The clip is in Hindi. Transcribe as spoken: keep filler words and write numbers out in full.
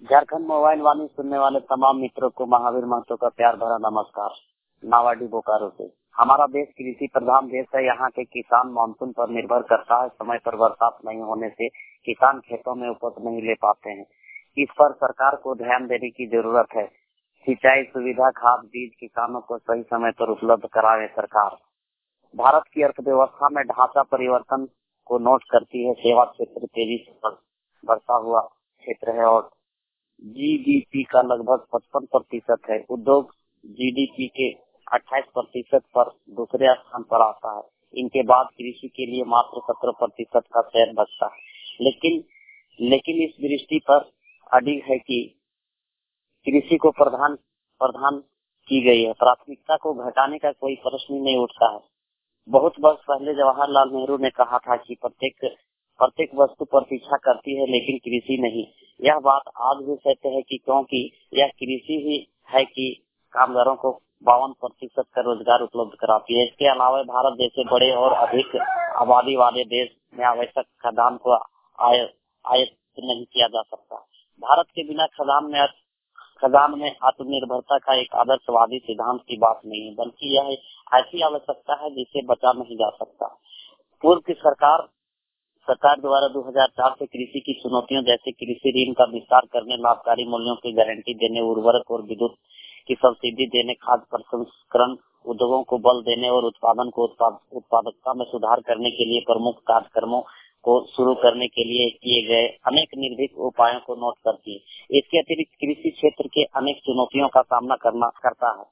झारखंड मोबाइल वाणी सुनने वाले तमाम मित्रों को महावीर महतो का प्यार भरा नमस्कार। नावाडी बोकारो से। हमारा देश कृषि प्रधान देश है। यहाँ के किसान मानसून पर निर्भर करता है। समय पर बरसात नहीं होने से किसान खेतों में उपज नहीं ले पाते हैं। इस पर सरकार को ध्यान देने की जरूरत है। सिंचाई सुविधा, खाद, बीज किसानों को सही समय पर उपलब्ध करावे सरकार। भारत की अर्थव्यवस्था में ढांचा परिवर्तन को नोट करती है। सेवा क्षेत्र तेजी से बढ़ता हुआ क्षेत्र है और जीडीपी का लगभग पचपन प्रतिशत है। उद्योग जीडीपी के अट्ठाईस प्रतिशत पर दूसरे स्थान पर आता है। इनके बाद कृषि के लिए मात्र सत्रह प्रतिशत का शेयर बचता है। लेकिन लेकिन इस दृष्टि पर अड़ी है कि कृषि को प्रधान प्रधान की गई है। प्राथमिकता को घटाने का कोई प्रश्न ही नहीं उठता है। बहुत वर्ष पहले जवाहरलाल नेहरू ने कहा था कि प्रत्येक प्रत्येक वस्तु पर पीछा करती है लेकिन कृषि नहीं। यह बात आज भी सत्य है कि क्योंकि यह कृषि ही है कि कामगारों को बावन प्रतिशत का रोजगार उपलब्ध कराती है। इसके अलावा भारत जैसे बड़े और अधिक आबादी वाले देश में आवश्यक खाद्यान्न को आयात नहीं किया जा सकता। भारत के बिना खाद्यान्न में खाद्यान्न में आत्मनिर्भरता का एक आदर्शवादी सिद्धांत की बात नहीं है, बल्कि यह ऐसी आवश्यकता है जिसे बचा नहीं जा सकता। पूर्व की सरकार सरकार द्वारा दो हज़ार चार से कृषि की चुनौतियों जैसे कृषि ऋण का विस्तार करने, लाभकारी मूल्यों की गारंटी देने, उर्वरक और विद्युत की सब्सिडी देने, खाद्य प्रसंस्करण उद्योगों को बल देने और उत्पादन को उत्पाद, उत्पादकता में सुधार करने के लिए प्रमुख कार्यक्रमों को शुरू करने के लिए किए गए अनेक निर्भीक उपायों को नोट करती है। इसके अतिरिक्त कृषि क्षेत्र के अनेक चुनौतियों का सामना करना करता है।